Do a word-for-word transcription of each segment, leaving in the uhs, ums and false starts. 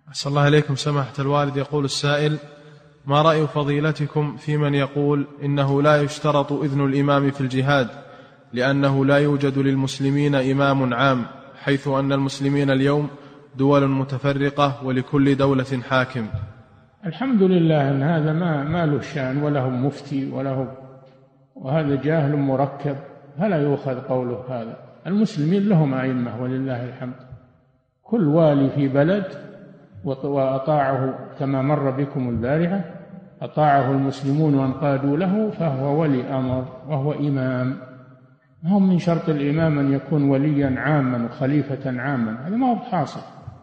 أحسن الله إليكم سماحة الوالد. يقول السائل: ما رأي فضيلتكم في من يقول إنه لا يشترط إذن الإمام في الجهاد لأنه لا يوجد للمسلمين إمام عام، حيث أن المسلمين اليوم دول متفرقة ولكل دولة حاكم؟ الحمد لله أن هذا ما, ما له شأن وله مفتي وله، وهذا جاهل مركب، فلا يؤخذ قوله هذا. المسلمين لهم أئمة ولله الحمد، كل والي في بلد وأطاعه كما مر بكم البارحة، أطاعه المسلمون وانقادوا له فهو ولي أمر وهو إمام. هم من شرط الإمام أن يكون وليا عاما وخليفة عاما، هذا ما هو حاصل.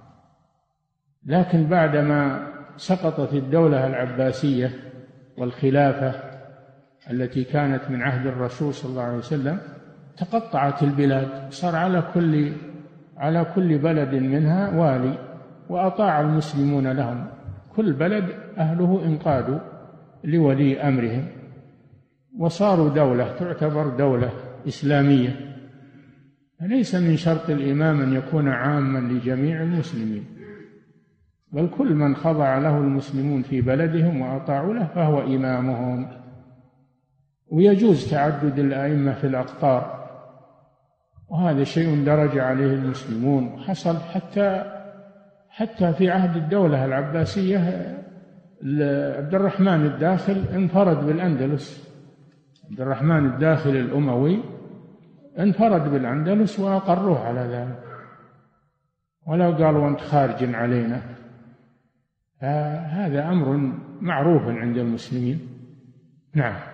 لكن بعدما سقطت الدولة العباسية والخلافة التي كانت من عهد الرسول صلى الله عليه وسلم، تقطعت البلاد، صار على كل على كل بلد منها والي، وأطاع المسلمون لهم، كل بلد أهله انقادوا لولي أمرهم، وصاروا دولة تعتبر دولة إسلامية. فليس من شرط الإمام أن يكون عاما لجميع المسلمين، بل كل من خضع له المسلمون في بلدهم وأطاعوا له فهو إمامهم. ويجوز تعدد الأئمة في الأقطار، وهذا شيء درج عليه المسلمون، وحصل حتى حتى في عهد الدولة العباسية عبد الرحمن الداخل انفرد بالأندلس، عبد الرحمن الداخل الأموي انفرد بالأندلس وأقروه على ذلك، ولا قالوا أنت خارج علينا. فهذا أمر معروف عند المسلمين. نعم.